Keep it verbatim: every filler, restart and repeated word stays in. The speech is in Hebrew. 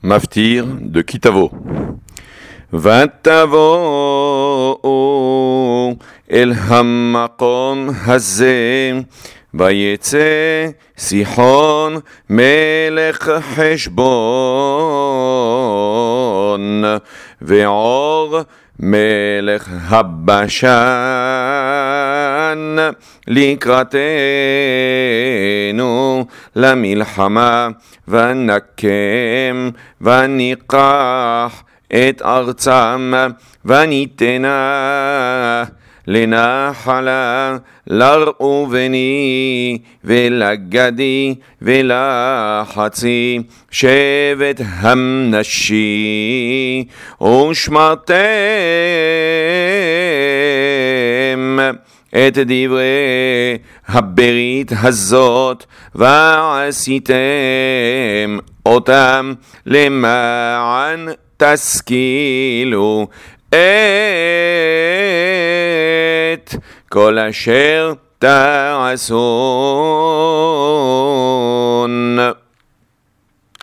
Maftir de Kitavo. ותבואו אל המקום הזה, ויצא סיחון מלך חשבון, ועור מלך הבשן לקראתנו למלחמה, ונקם וניקח את ארצם, וניתנה לנחלה לראובני ולגדי ולחצי שבט המנשי, ושמרתם את דברי הברית הזאת ועשיתם אותם למען תשכילו את כל אשר תעשו.